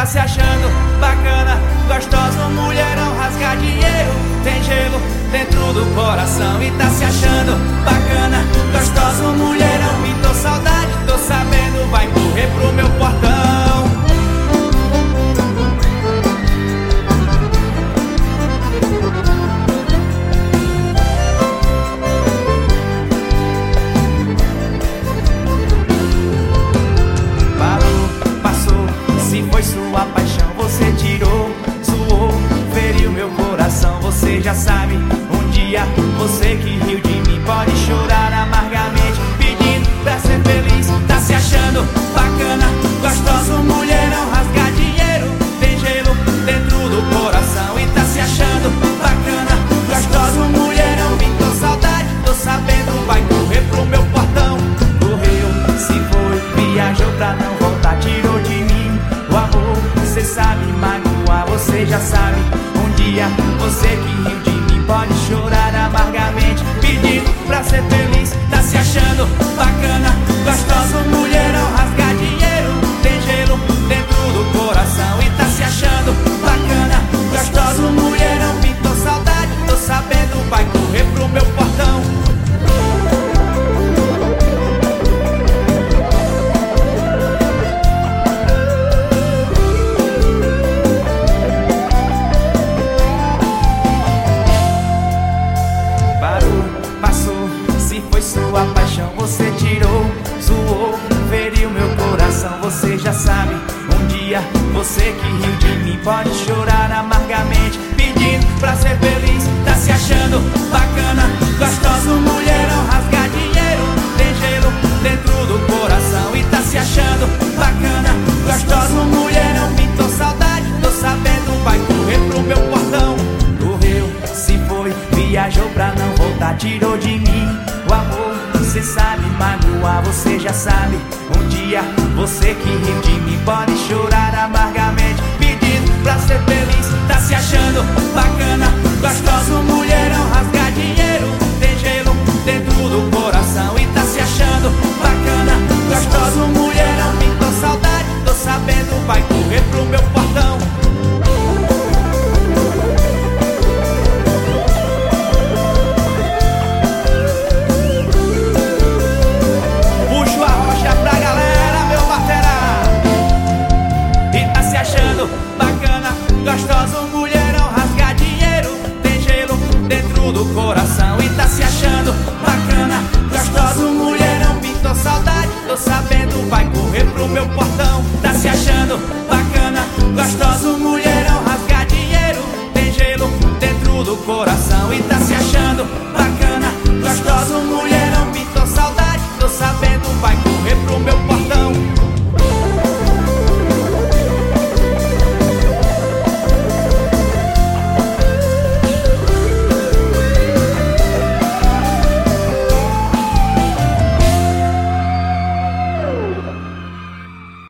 se achando bacana, gostoso, mulherão, rasga dinheiro, tem gelo dentro do coração. E tá se achando bacana, gostoso, mulherão, pintou saudade, tô sabendo, vai correr pro meu portão. Foi sua paixão, você tirou, suou, feriu meu coração. Você já sabe, um dia você que riu de mim pode chorar amargamente, pedindo pra ser feliz. Tá se achando bacana, gostoso, mulherão, rasga dinheiro, tem gelo dentro do coração. E tá se achando bacana, gostoso, mulherão, pintou saudade, tô sabendo, vai correr pro meu portão. Correu, se foi, viajou pra não voltar, tirou de mim o amor, você sabe magoar, você já sabe. Um dia você que riu de mim pode chorar amargamente, pedindo pra ser feliz. Tá se achando bacana, gostoso, mulherão, rasga dinheiro, tem gelo dentro do coração. E tá se achando bacana, gostoso, mulherão, pintou saudade, tô sabendo, vai correr pro meu portão. Foi sua paixão, você tirou, zoou, feriu meu coração. Você já sabe, um dia você que riu de mim pode chorar amargamente, pedindo pra ser feliz. Tá se achando bacana, gostoso, mulherão, rasga dinheiro, tem gelo dentro do coração. E tá se achando bacana, gostoso, mulherão, pintou saudade, tô sabendo, vai correr pro meu portão. Correu, se foi, viajou pra não voltar, tirou de mim o amor, você sabe magoar, você já sabe. Um dia você que riu de mim pode chorar amargamente, pedindo pra ser feliz. Tá se achando bacana, gostoso, mulherão,